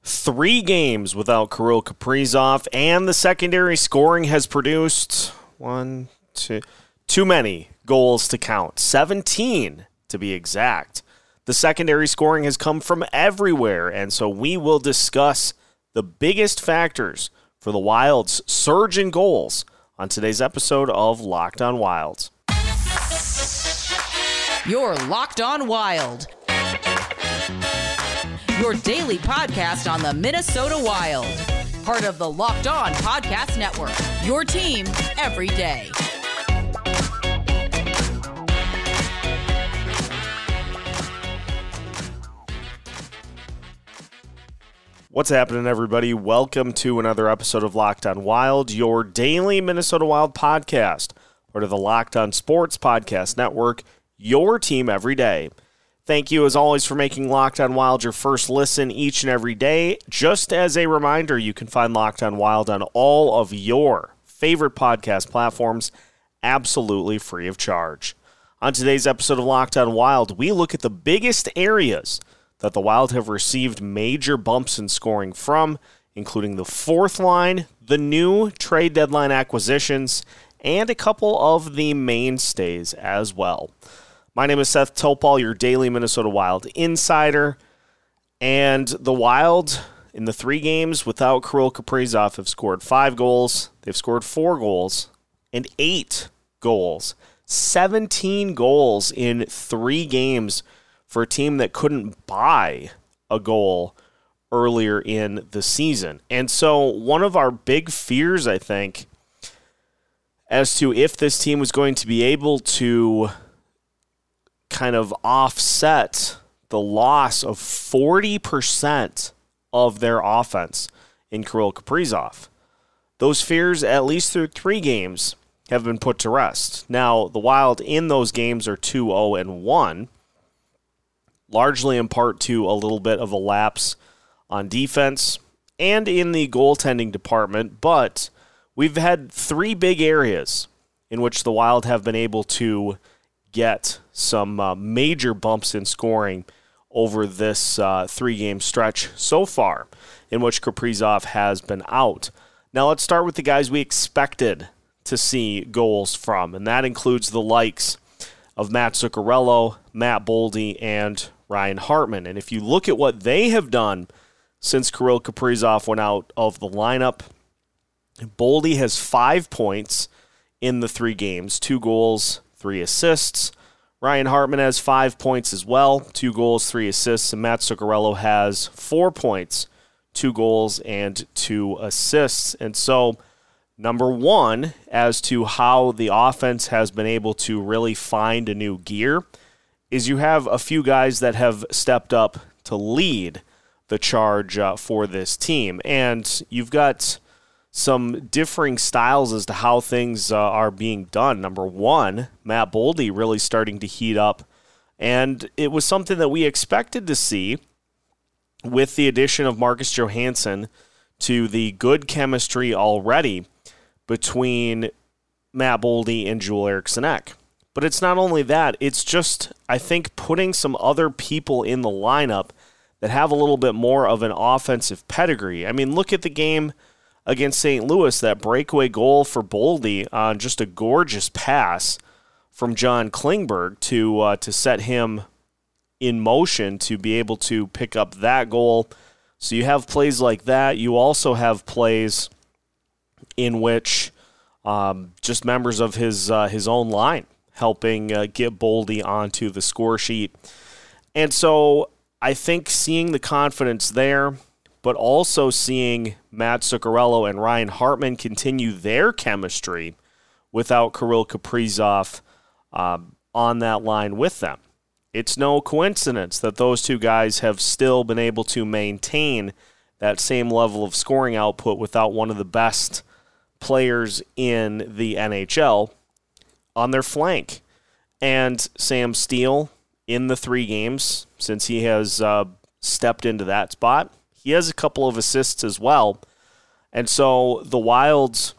3 games without Kirill Kaprizov, and the secondary scoring has produced too many goals to count. 17 to be exact. The secondary scoring has come from everywhere, and so we will discuss the biggest factors for the Wild's surge in goals on today's episode of Locked on Wild. You're Locked on Wild, your daily podcast on the Minnesota Wild. Part of the Locked On Podcast Network, your team every day. What's happening, everybody? Welcome to another episode of Locked on Wild, your daily Minnesota Wild podcast. Part of the Locked on Sports Podcast Network, your team every day. Thank you, as always, for making Locked on Wild your first listen each and every day. Just as a reminder, you can find Locked on Wild on all of your favorite podcast platforms, absolutely free of charge. On today's episode of Locked on Wild, we look at the biggest areas that the Wild have received major bumps in scoring from, including the fourth line, the new trade deadline acquisitions, and a couple of the mainstays as well. My name is Seth Topal, your daily Minnesota Wild insider, and the Wild, in the 3 games without Kirill Kaprizov, have scored 5 goals, they've scored 4 goals, and 8 goals. 17 goals in 3 games for a team that couldn't buy a goal earlier in the season. And so one of our big fears, I think, as to if this team was going to be able to kind of offset the loss of 40% of their offense in Kirill Kaprizov. Those fears, at least through 3 games, have been put to rest. Now, the Wild in those games are 2-0-1, largely in part to a little bit of a lapse on defense and in the goaltending department, but we've had 3 big areas in which the Wild have been able to get some major bumps in scoring over this 3-game stretch so far in which Kaprizov has been out. Now let's start with the guys we expected to see goals from, and that includes the likes of Matt Zuccarello, Matt Boldy, and Ryan Hartman. And if you look at what they have done since Kirill Kaprizov went out of the lineup, Boldy has 5 points in the 3 games, 2 goals, 3 assists. Ryan Hartman has 5 points as well, 2 goals, 3 assists. And Matt Zuccarello has 4 points, 2 goals, and 2 assists. And so, number one, as to how the offense has been able to really find a new gear, is you have a few guys that have stepped up to lead the charge for this team. And you've got some differing styles as to how things are being done. Number one, Matt Boldy really starting to heat up. And it was something that we expected to see with the addition of Marcus Johansson to the good chemistry already between Matt Boldy and Joel Eriksson Ek. But it's not only that, it's just, I think, putting some other people in the lineup that have a little bit more of an offensive pedigree. I mean, look at the game against St. Louis, that breakaway goal for Boldy on just a gorgeous pass from John Klingberg to set him in motion to be able to pick up that goal. So you have plays like that. You also have plays in which just members of his own line helping get Boldy onto the score sheet. And so I think seeing the confidence there, but also seeing Matt Zuccarello and Ryan Hartman continue their chemistry without Kirill Kaprizov on that line with them. It's no coincidence that those 2 guys have still been able to maintain that same level of scoring output without one of the best players in the NHL on their flank. And Sam Steele, in the 3 games since he has stepped into that spot, he has a couple of assists as well. And so the Wilds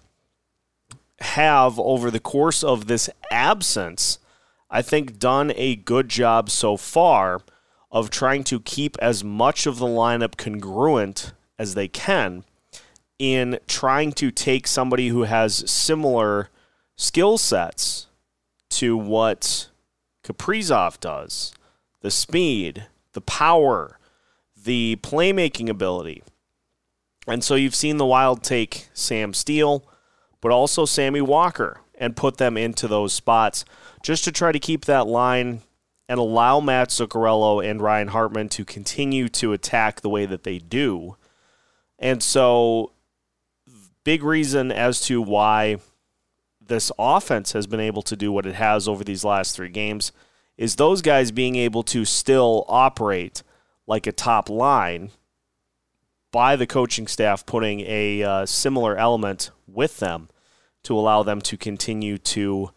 have, over the course of this absence, I think done a good job so far of trying to keep as much of the lineup congruent as they can in trying to take somebody who has similar skill sets to what Kaprizov does, the speed, the power, the playmaking ability. And so you've seen the Wild take Sam Steele, but also Sammy Walker, and put them into those spots just to try to keep that line and allow Matt Zuccarello and Ryan Hartman to continue to attack the way that they do. And so, big reason as to why this offense has been able to do what it has over these last 3 games is those guys being able to still operate like a top line by the coaching staff putting a similar element with them to allow them to continue to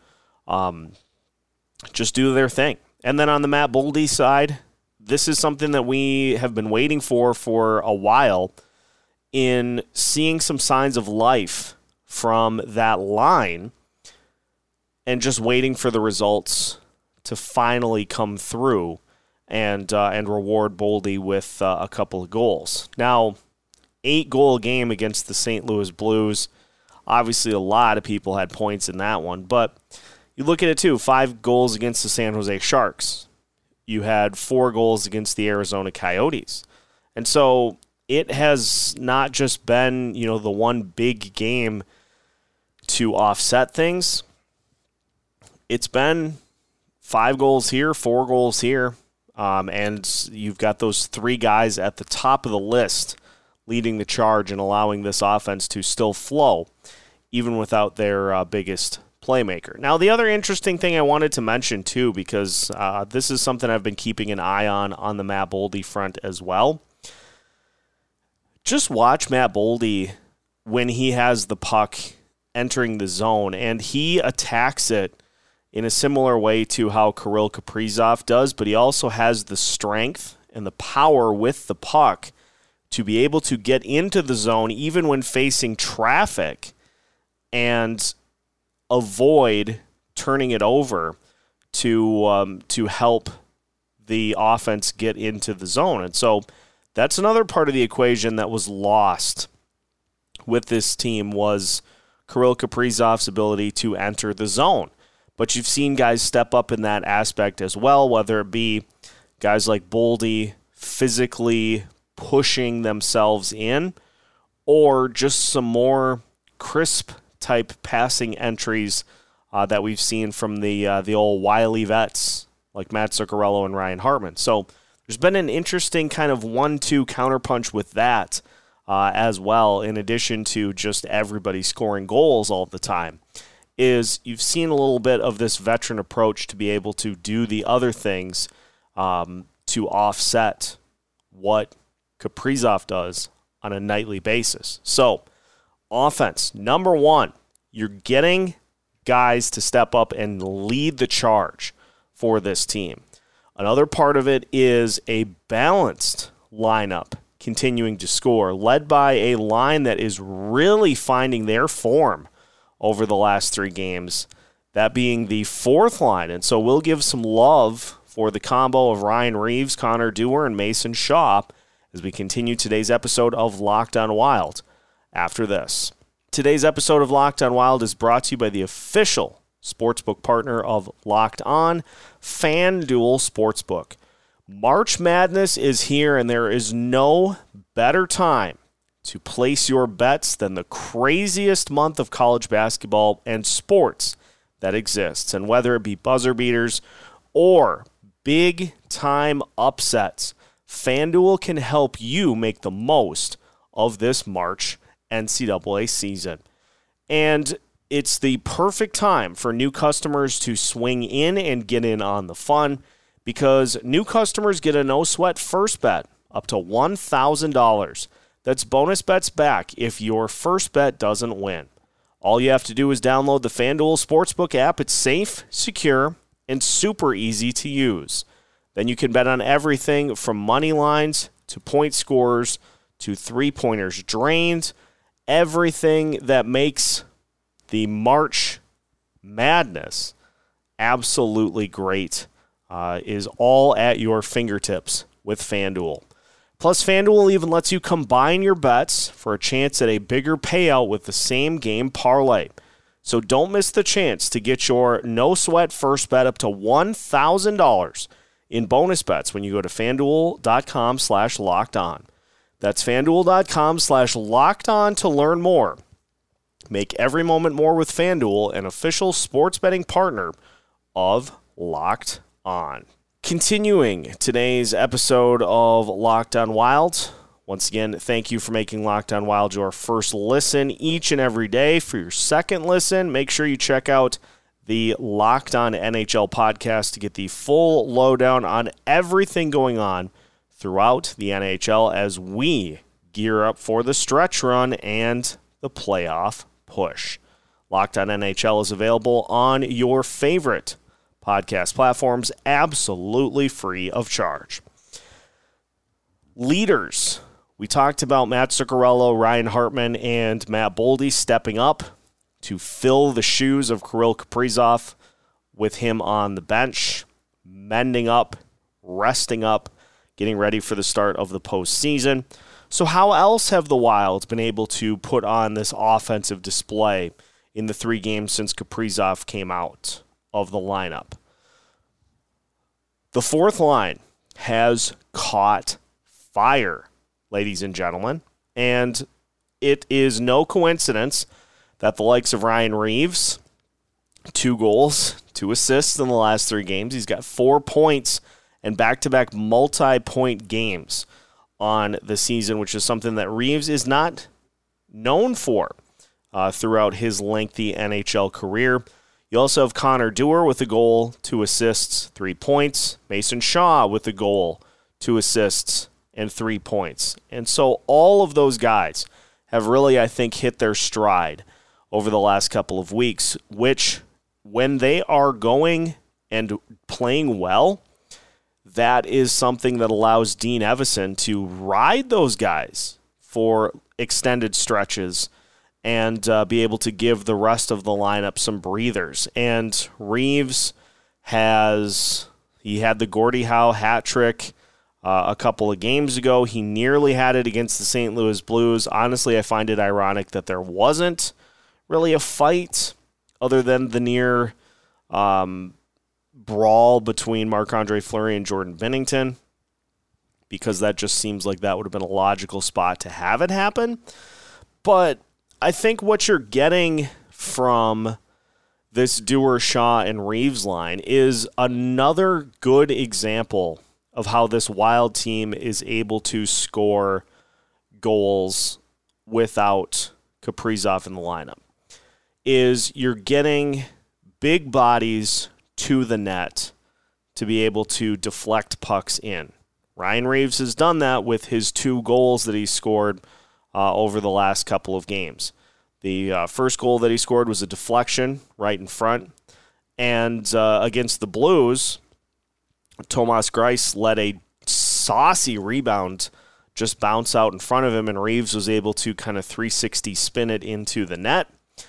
just do their thing. And then on the Matt Boldy side, this is something that we have been waiting for a while in seeing some signs of life from that line and just waiting for the results to finally come through and reward Boldy with a couple of goals. Now, 8-goal game against the St. Louis Blues. Obviously, a lot of people had points in that one, but you look at it too, 5 goals against the San Jose Sharks. You had 4 goals against the Arizona Coyotes. And so it has not just been, the one big game to offset things. It's been 5 goals here, 4 goals here, and you've got those 3 guys at the top of the list leading the charge and allowing this offense to still flow, even without their biggest playmaker. Now, the other interesting thing I wanted to mention, too, because this is something I've been keeping an eye on the Matt Boldy front as well. Just watch Matt Boldy when he has the puck entering the zone, and he attacks it in a similar way to how Kirill Kaprizov does, but he also has the strength and the power with the puck to be able to get into the zone even when facing traffic and avoid turning it over to help the offense get into the zone. And so that's another part of the equation that was lost with this team was Kirill Kaprizov's ability to enter the zone. But you've seen guys step up in that aspect as well, whether it be guys like Boldy physically pushing themselves in, or just some more crisp type passing entries that we've seen from the old wily vets like Matt Zuccarello and Ryan Hartman. So there's been an interesting kind of 1-2 counterpunch with that as well, in addition to just everybody scoring goals all the time, is you've seen a little bit of this veteran approach to be able to do the other things to offset what Kaprizov does on a nightly basis. So, offense, number 1, you're getting guys to step up and lead the charge for this team. Another part of it is a balanced lineup continuing to score, led by a line that is really finding their form over the last 3 games, that being the 4th line. And so we'll give some love for the combo of Ryan Reeves, Connor Dewar, and Mason Shaw as we continue today's episode of Locked On Wild after this. Today's episode of Locked On Wild is brought to you by the official sportsbook partner of Locked On, FanDuel Sportsbook. March Madness is here, and there is no better time to place your bets than the craziest month of college basketball and sports that exists. And whether it be buzzer beaters or big-time upsets, FanDuel can help you make the most of this March NCAA season. And it's the perfect time for new customers to swing in and get in on the fun, because new customers get a no-sweat first bet up to $1,000. That's bonus bets back if your first bet doesn't win. All you have to do is download the FanDuel Sportsbook app. It's safe, secure, and super easy to use. Then you can bet on everything from money lines to point scorers to three-pointers drained. Everything that makes the March Madness absolutely great is all at your fingertips with FanDuel. Plus, FanDuel even lets you combine your bets for a chance at a bigger payout with the same game parlay. So don't miss the chance to get your no-sweat first bet up to $1,000 in bonus bets when you go to FanDuel.com/lockedon. That's FanDuel.com/lockedon to learn more. Make every moment more with FanDuel, an official sports betting partner of Locked On. Continuing today's episode of Locked On Wild. Once again, thank you for making Locked On Wild your first listen each and every day. For your second listen, make sure you check out the Locked On NHL podcast to get the full lowdown on everything going on throughout the NHL as we gear up for the stretch run and the playoff push. Locked On NHL is available on your favorite podcast platforms, absolutely free of charge. Leaders. We talked about Matt Zuccarello, Ryan Hartman, and Matt Boldy stepping up to fill the shoes of Kirill Kaprizov with him on the bench, mending up, resting up, getting ready for the start of the postseason. So how else have the Wild been able to put on this offensive display in the 3 games since Kaprizov came out of the lineup? The fourth line has caught fire, ladies and gentlemen, and it is no coincidence that the likes of Ryan Reeves, 2 goals, 2 assists in the last 3 games. He's got 4 points and back-to-back multi-point games on the season, which is something that Reeves is not known for throughout his lengthy NHL career. You also have Connor Dewar with a goal, 2 assists, 3 points. Mason Shaw with a goal, 2 assists, and 3 points. And so all of those guys have really, I think, hit their stride over the last couple of weeks, which when they are going and playing well, that is something that allows Dean Evason to ride those guys for extended stretches and be able to give the rest of the lineup some breathers. And Reeves had the Gordie Howe hat trick a couple of games ago. He nearly had it against the St. Louis Blues. Honestly, I find it ironic that there wasn't really a fight other than the near brawl between Marc-Andre Fleury and Jordan Binnington, because that just seems like that would have been a logical spot to have it happen. But I think what you're getting from this Dewar, Shaw, and Reeves line is another good example of how this Wild team is able to score goals without Kaprizov in the lineup. Is you're getting big bodies to the net to be able to deflect pucks in. Ryan Reeves has done that with his 2 goals that he scored over the last couple of games. The first goal that he scored was a deflection right in front. And against the Blues, Thomas Greiss let a saucy rebound just bounce out in front of him, and Reeves was able to kind of 360 spin it into the net.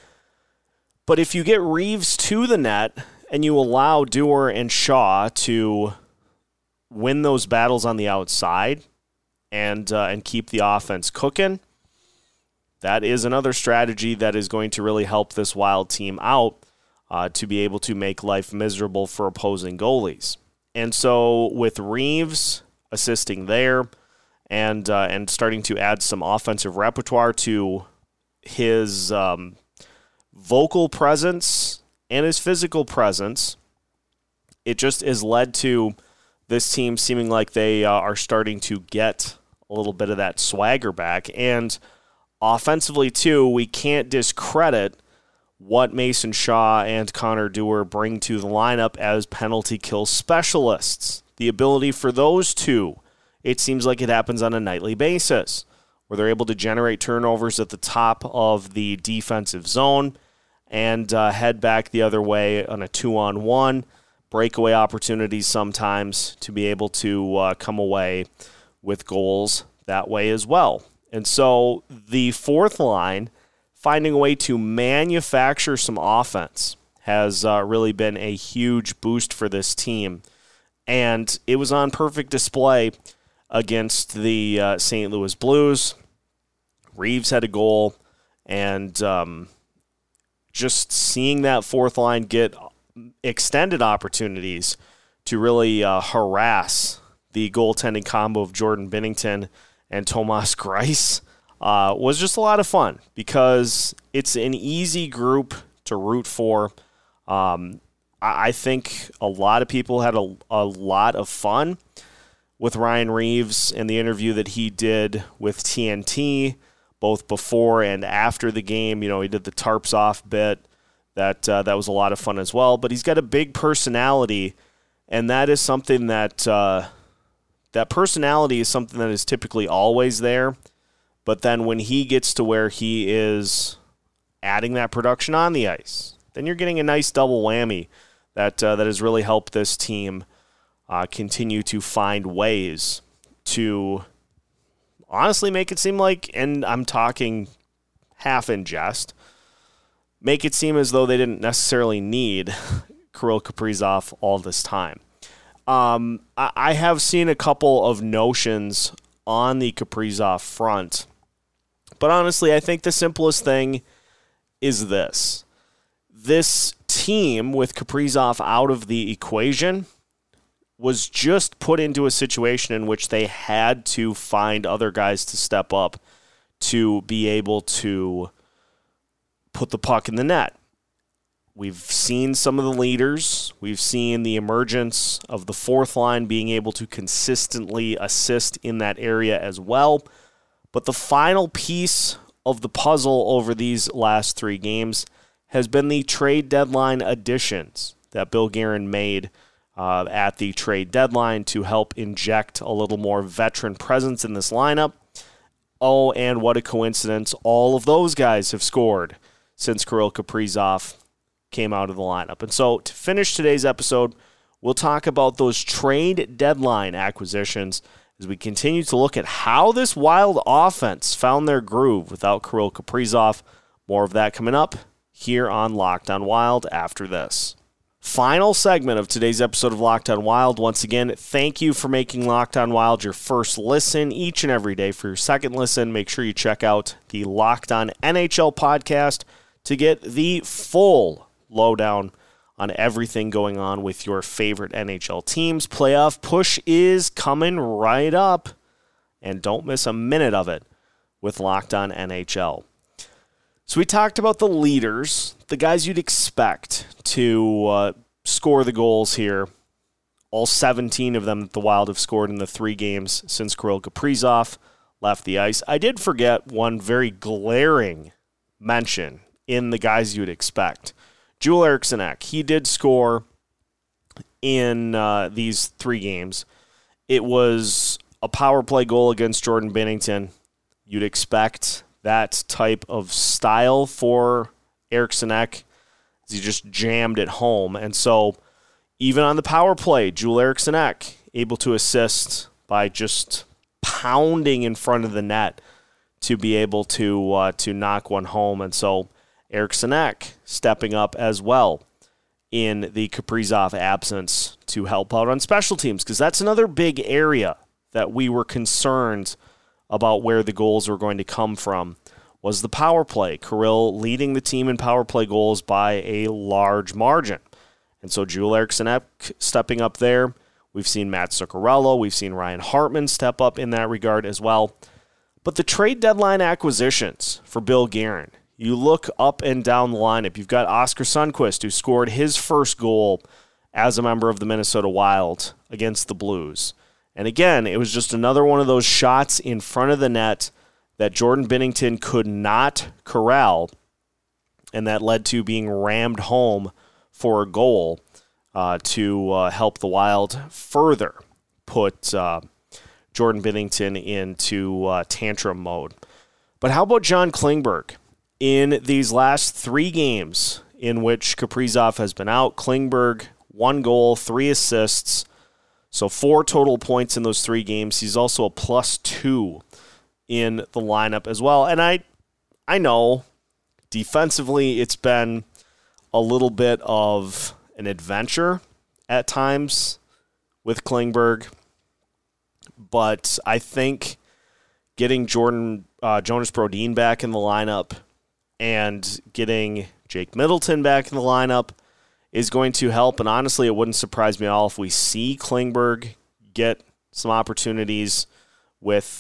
But if you get Reeves to the net and you allow Dewar and Shaw to win those battles on the outside and keep the offense cooking, that is another strategy that is going to really help this Wild team out to be able to make life miserable for opposing goalies. And so with Reeves assisting there and starting to add some offensive repertoire to his vocal presence and his physical presence, it just has led to this team seeming like they are starting to get a little bit of that swagger back. And offensively, too, we can't discredit what Mason Shaw and Connor Dewar bring to the lineup as penalty kill specialists. The ability for those two, it seems like it happens on a nightly basis, where they're able to generate turnovers at the top of the defensive zone and head back the other way on a 2-on-1, breakaway opportunities sometimes to be able to come away with goals that way as well. And so the fourth line, finding a way to manufacture some offense, has really been a huge boost for this team. And it was on perfect display against the St. Louis Blues. Reeves had a goal, and just seeing that fourth line get extended opportunities to really harass the goaltending combo of Jordan Binnington and Thomas Greiss was just a lot of fun because it's an easy group to root for. I think a lot of people had a lot of fun with Ryan Reeves and the interview that he did with TNT, both before and after the game. You know, he did the tarps off bit. That was a lot of fun as well. But he's got a big personality, and that is something that personality is something that is typically always there. But then when he gets to where he is adding that production on the ice, then you're getting a nice double whammy that has really helped this team continue to find ways to honestly make it seem like, and I'm talking half in jest, make it seem as though they didn't necessarily need Kirill Kaprizov all this time. I have seen a couple of notions on the Kaprizov front, but honestly, I think the simplest thing is this. This team with Kaprizov out of the equation was just put into a situation in which they had to find other guys to step up to be able to put the puck in the net. We've seen some of the leaders. We've seen the emergence of the fourth line being able to consistently assist in that area as well. But the final piece of the puzzle over these last 3 games has been the trade deadline additions that Bill Guerin made at the trade deadline to help inject a little more veteran presence in this lineup. Oh, and what a coincidence. All of those guys have scored since Kirill Kaprizov came out of the lineup. And so to finish today's episode, we'll talk about those trade deadline acquisitions as we continue to look at how this Wild offense found their groove without Kirill Kaprizov. More of that coming up here on Locked On Wild after this. Final segment of today's episode of Locked On Wild. Once again, thank you for making Locked On Wild your first listen each and every day. For your second listen, make sure you check out the Locked On NHL podcast to get the full lowdown on everything going on with your favorite NHL teams. Playoff push is coming right up, and don't miss a minute of it with Locked On NHL. So we talked about the leaders, the guys you'd expect to score the goals here. All 17 of them that the Wild have scored in the 3 games since Kirill Kaprizov left the ice. I did forget one very glaring mention in the guys you'd expect. Joel Eriksson Ek, he did score in these 3 games. It was a power play goal against Jordan Binnington. You'd expect that type of style for Eriksson Ek, as he just jammed it home. And so even on the power play, Joel Eriksson Ek able to assist by just pounding in front of the net to be able to knock one home. And so Eriksson Ek stepping up as well in the Kaprizov absence to help out on special teams, because that's another big area that we were concerned about where the goals were going to come from, was the power play. Kirill leading the team in power play goals by a large margin. And so Joel Eriksson Ek stepping up there. We've seen Matt Zuccarello. We've seen Ryan Hartman step up in that regard as well. But the trade deadline acquisitions for Bill Guerin, you look up and down the lineup. You've got Oskar Sundqvist, who scored his first goal as a member of the Minnesota Wild against the Blues. And again, it was just another one of those shots in front of the net that Jordan Binnington could not corral, and that led to being rammed home for a goal to help the Wild further put Jordan Binnington into tantrum mode. But how about John Klingberg? In these last 3 games in which Kaprizov has been out, Klingberg, 1 goal, 3 assists, so 4 total points in those 3 games. He's also a +2 in the lineup as well. And I know defensively it's been a little bit of an adventure at times with Klingberg, but I think getting Jonas Brodin back in the lineup and getting Jake Middleton back in the lineup is going to help. And honestly, it wouldn't surprise me at all if we see Klingberg get some opportunities with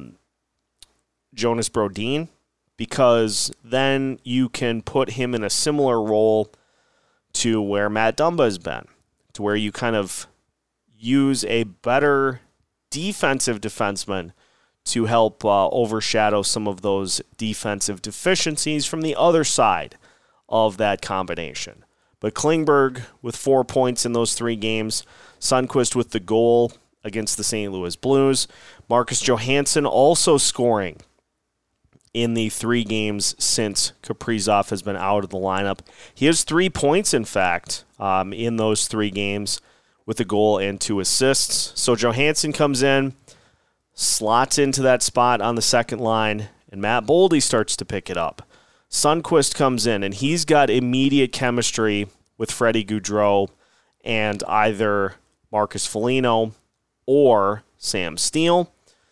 Jonas Brodin, because then you can put him in a similar role to where Matt Dumba has been, to where you kind of use a better defensive defenseman to help overshadow some of those defensive deficiencies from the other side of that combination. But Klingberg with 4 points in those 3 games, Sundqvist with the goal against the St. Louis Blues, Marcus Johansson also scoring in the 3 games since Kaprizov has been out of the lineup. He has 3 points, in fact, in those 3 games with a goal and 2 assists. So Johansson comes in, slots into that spot on the second line, and Matt Boldy starts to pick it up. Sundqvist comes in, and he's got immediate chemistry with Freddie Gaudreau and either Marcus Foligno or Sam Steele.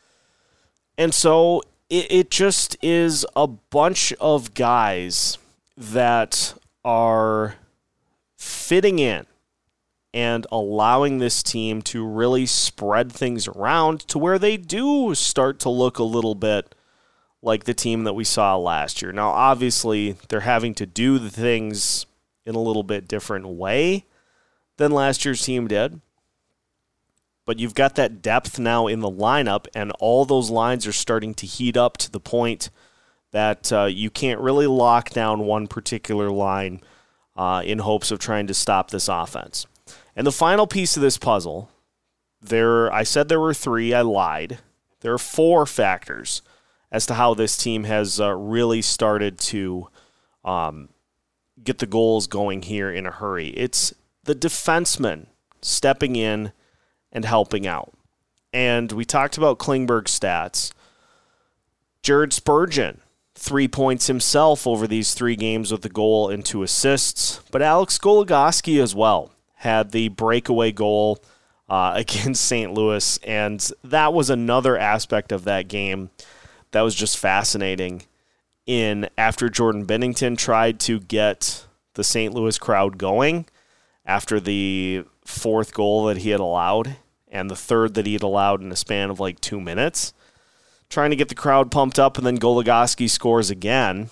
And so it just is a bunch of guys that are fitting in and allowing this team to really spread things around to where they do start to look a little bit like the team that we saw last year. Now, obviously, they're having to do the things in a little bit different way than last year's team did. But you've got that depth now in the lineup, and all those lines are starting to heat up to the point that you can't really lock down one particular line in hopes of trying to stop this offense. And the final piece of this puzzle, I said there were 3, I lied. There are 4 factors as to how this team has really started to get the goals going here in a hurry. It's the defensemen stepping in and helping out. And we talked about Klingberg's stats. Jared Spurgeon, 3 points himself over these 3 games with a goal and 2 assists. But Alex Goligoski as well had the breakaway goal against St. Louis, and that was another aspect of that game that was just fascinating. After Jordan Binnington tried to get the St. Louis crowd going after the 4th goal that he had allowed and the 3rd that he had allowed in a span of like 2 minutes, trying to get the crowd pumped up, and then Goligoski scores again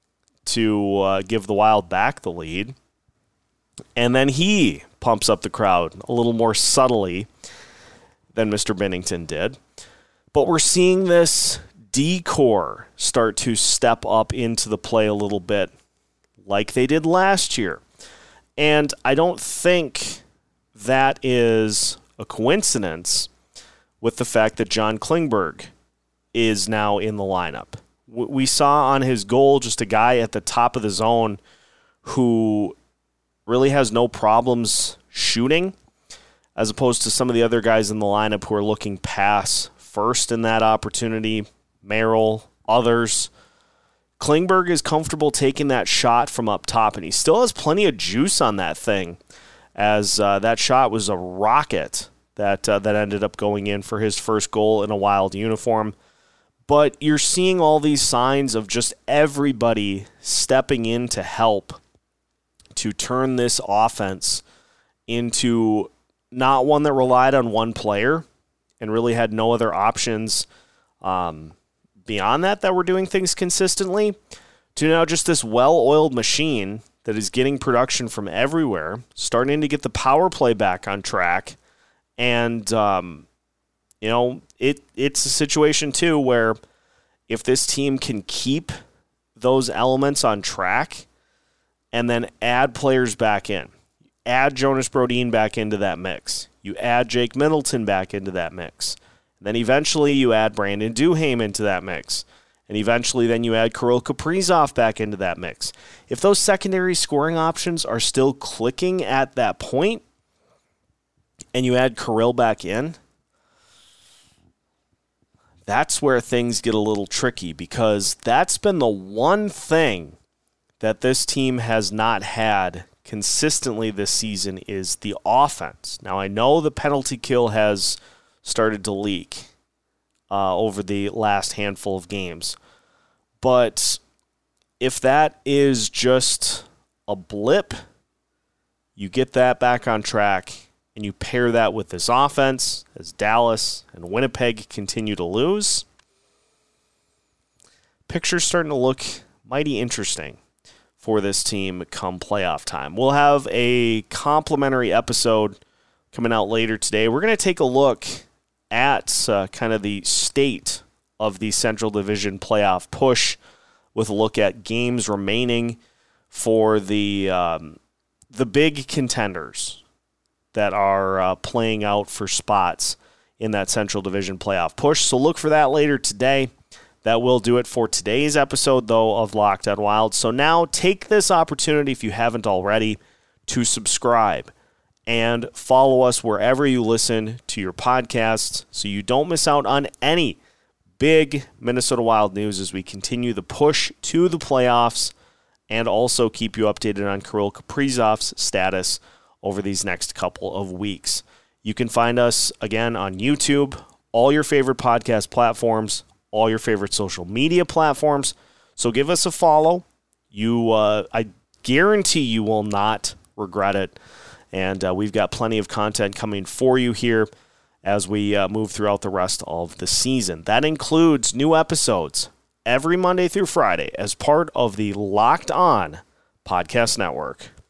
to give the Wild back the lead. And then he pumps up the crowd a little more subtly than Mr. Binnington did. But we're seeing this D-core start to step up into the play a little bit like they did last year. And I don't think that is a coincidence with the fact that John Klingberg is now in the lineup. We saw on his goal just a guy at the top of the zone who really has no problems shooting, as opposed to some of the other guys in the lineup who are looking pass first in that opportunity, Merrill, others. Klingberg is comfortable taking that shot from up top, and he still has plenty of juice on that thing, as that shot was a rocket that ended up going in for his first goal in a Wild uniform. But you're seeing all these signs of just everybody stepping in to help to turn this offense into not one that relied on one player and really had no other options beyond that were doing things consistently, to now just this well-oiled machine that is getting production from everywhere, starting to get the power play back on track. And, it's a situation, too, where if this team can keep those elements on track and then add players back in, add Jonas Brodin back into that mix, you add Jake Middleton back into that mix, and then eventually you add Brandon Duhaime into that mix, and eventually then you add Kirill Kaprizov back into that mix. If those secondary scoring options are still clicking at that point, and you add Kirill back in, that's where things get a little tricky, because that's been the one thing that this team has not had consistently this season is the offense. Now, I know the penalty kill has started to leak over the last handful of games. But if that is just a blip, you get that back on track, and you pair that with this offense as Dallas and Winnipeg continue to lose, picture's starting to look mighty interesting for this team come playoff time. We'll have a complimentary episode coming out later today. We're going to take a look at kind of the state of the Central Division playoff push with a look at games remaining for the big contenders that are playing out for spots in that Central Division playoff push. So look for that later today. That will do it for today's episode, though, of Locked On Wild. So now take this opportunity, if you haven't already, to subscribe and follow us wherever you listen to your podcasts so you don't miss out on any big Minnesota Wild news as we continue the push to the playoffs, and also keep you updated on Kirill Kaprizov's status over these next couple of weeks. You can find us, again, on YouTube, all your favorite podcast platforms, all your favorite social media platforms. So give us a follow. I guarantee you will not regret it. And we've got plenty of content coming for you here as we move throughout the rest of the season. That includes new episodes every Monday through Friday as part of the Locked On Podcast Network.